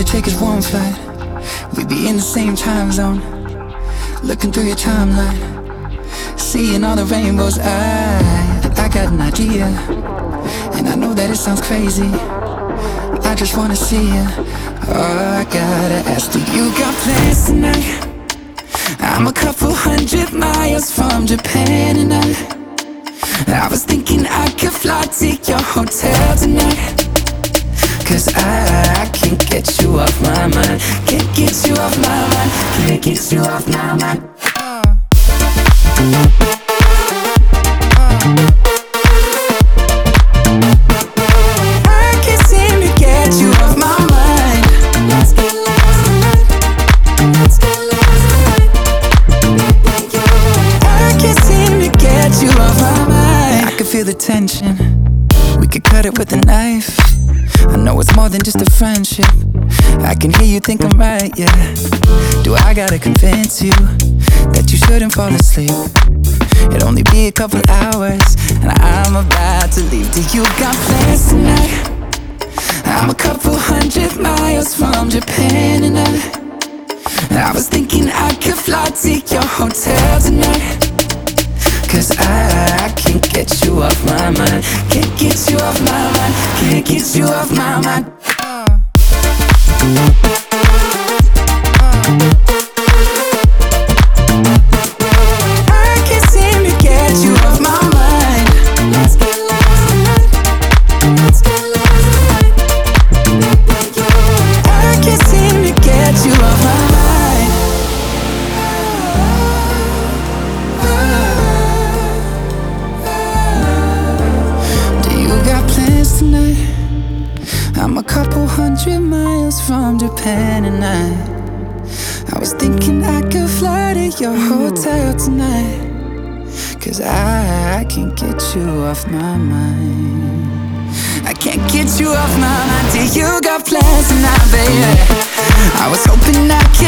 take is one flight, we'd be in the same time zone. Looking through your timeline, seeing all the rainbows. I got an idea, and I know that it sounds crazy. I just wanna see you. Oh, I gotta ask, do you got plans tonight? I'm a couple 100 miles from Japan, and I was thinking I could fly to your hotel tonight. Cause I can't get you off my mind. Can't get you off my mind. Can't get you off my mind. I can't seem to get you off my mind. Let's get lost tonight. Let's get lost tonight. I can't seem to get you off my mind. I can feel the tension. We could cut it with a knife. I know it's more than just a friendship. I can hear you think I'm right, yeah. Do I gotta convince you that you shouldn't fall asleep? It'll only be a couple hours, and I'm about to leave. Do you got plans tonight? I'm a couple 100 miles from Japan, and I was thinking I could fly to your hotel tonight. Cause I can't get you off my mind. Can't get you off my mind. Can't get you off my mind. I can't seem to get you off my mind. Let's get lost tonight. Let's get lost tonight. I can't seem to get you off my mind. Tonight, I'm a couple 100 miles from Japan, and I was thinking I could fly to your hotel tonight. Cause I can't get you off my mind. I can't get you off my mind. Do you got plans tonight, baby? I was hoping I could